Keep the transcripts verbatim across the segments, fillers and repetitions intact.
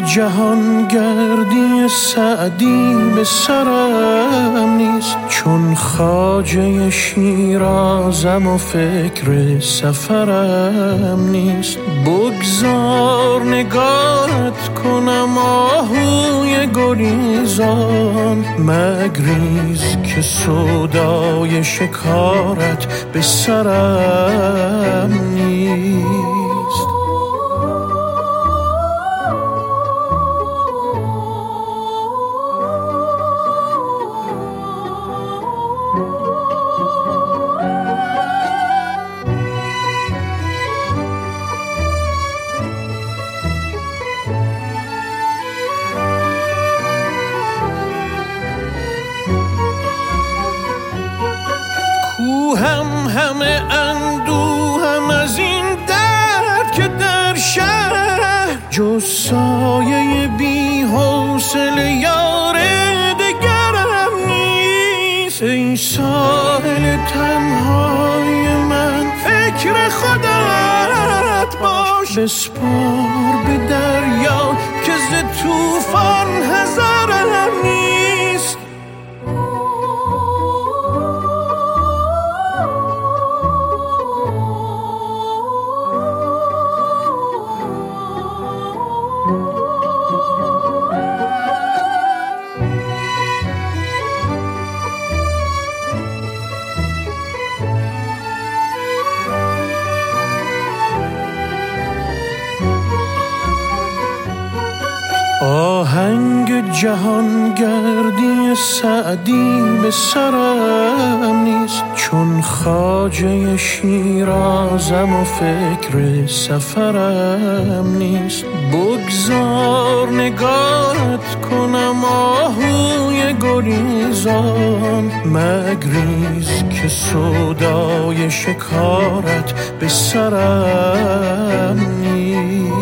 جهان گردی سعدی به سرم نیست، چون خواجه شیرازم و فکر سفرم نیست. بگذار نگاهت کنم آهوی گریزان، مگریز که سودای شکارت به سرم نیست. کوهم همه اندوهم از این درد که در شهر جز سایه بی حوصله یار دگرم نیست. ای ساحل تنهای من فکر خودت باش، بسپار به دریا که ز طوفان حذرم نیست. آهنگ جهان گردی سعدی به سرم نیست، چون خواجه شیرازم و فکر سفرم نیست. بگذار نگاهت کنم آهوی گریزان، مگریز که سودای شکارت به سرم نیست.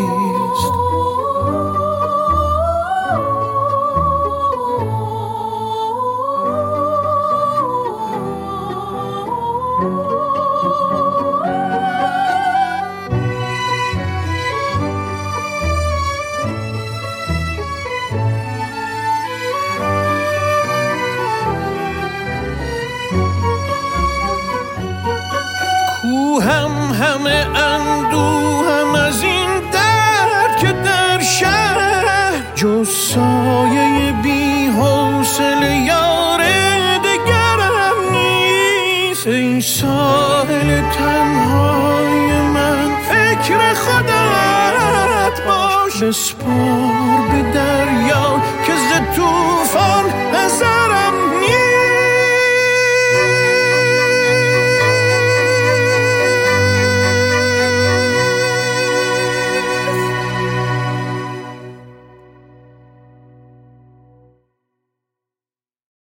کوهم همه اندوهم از این درد که در شهر جز سایه بی حوصله یار دگرم نیست. ای ساحل تنهای من فکر خودت باش، بسپار به دریا که ز طوفان حذرم